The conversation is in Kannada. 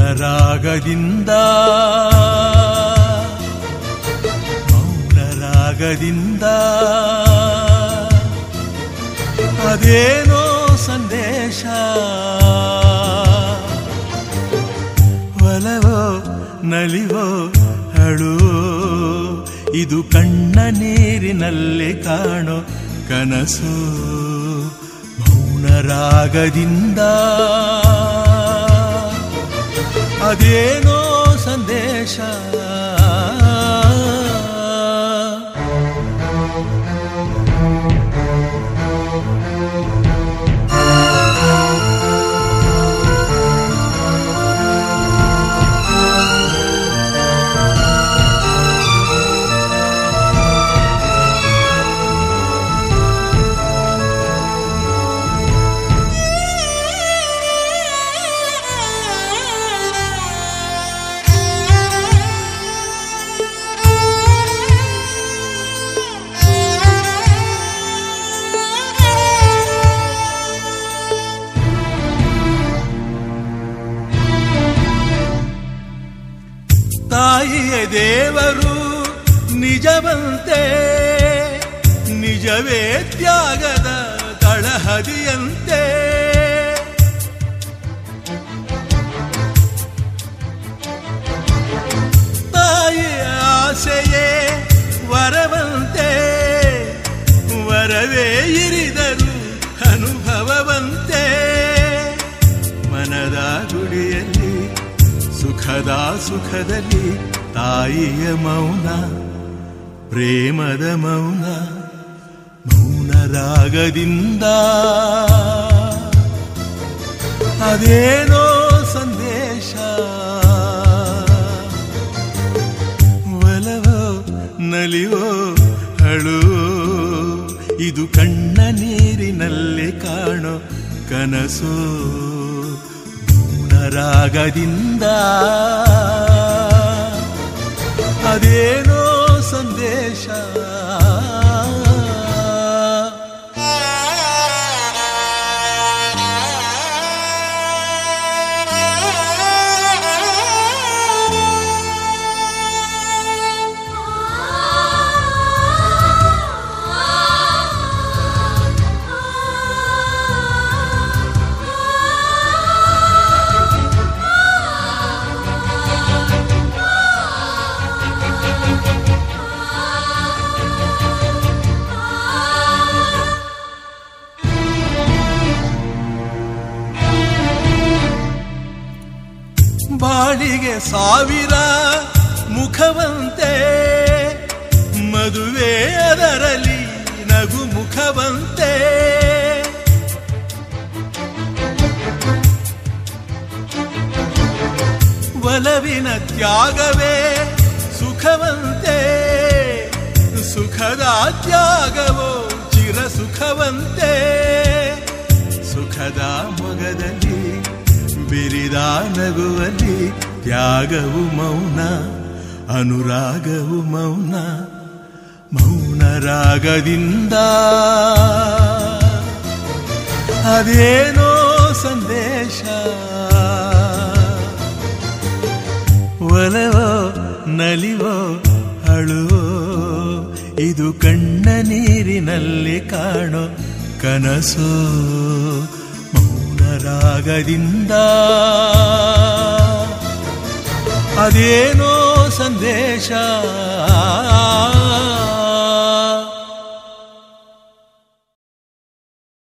ಮೌನರಾಗದಿಂದ ಅದೇನೋ ಸಂದೇಶ, ಒಲವೋ ನಲಿವೋ ಅಳುವೋ ಇದು ಕಣ್ಣ ನೀರಿನಲ್ಲಿ ಕಾಣೋ ಕನಸು. ಮೌನರಾಗದಿಂದ ಅದೇನೋ ಸಂದೇಶ. ತಾಯಿಯ ದೇವರು ನಿಜವಂತೆ, ನಿಜವೇ ತ್ಯಾಗದ ತಳಹದಿಯಂತೆ. ತಾಯಿಯ ಆಸೆಯೇ ವರವಂತೆ, ವರವೇ ಇರಿದರು ಅನುಭವವಂತೆ. ಮನದ ಗುಡಿಯಲ್ಲಿ ಸುಖದ ಸುಖದಲ್ಲಿ ತಾಯಿಯ ಮೌನ, ಪ್ರೇಮದ ಮೌನ. ಮೌನರಾಗದಿಂದ ಅದೇನೋ ಸಂದೇಶ, ಒಲವೋ ನಲಿವೋ ಅಳುವೋ ಇದು ಕಣ್ಣ ನೀರಿನಲ್ಲಿ ಕಾಣೋ ಕನಸು. ಮೌನರಾಗದಿಂದ ಅದೇನೋ ಸಂದೇಶ. ಬಾಳಿಗೆ ಸಾವಿರ ಮುಖವಂತೆ, ಮದುವೆ ಅದರಲ್ಲಿ ನಗು ಮುಖವಂತೆ. ಒಲವಿನ ತ್ಯಾಗವೇ ಸುಖವಂತೆ, ಸುಖದ ತ್ಯಾಗವೋ ಚಿರ ಸುಖವಂತೆ. ಸುಖದ ಮೊಗದಲ್ಲಿ ಬಿರಿದ ನಗುವಲ್ಲಿ ತ್ಯಾಗವು ಮೌನ, ಅನುರಾಗವು ಮೌನ. ಮೌನರಾಗದಿಂದ ಅದೇನೋ ಸಂದೇಶ, ಒಲವೋ ನಲಿವೋ ಅಳುವೋ ಇದು ಕಣ್ಣ ನೀರಿನಲ್ಲಿ ಕಾಣೋ ಕನಸು. ಮೌನರಾಗದಿಂದ ಅದೇನೋ ಸಂದೇಶ.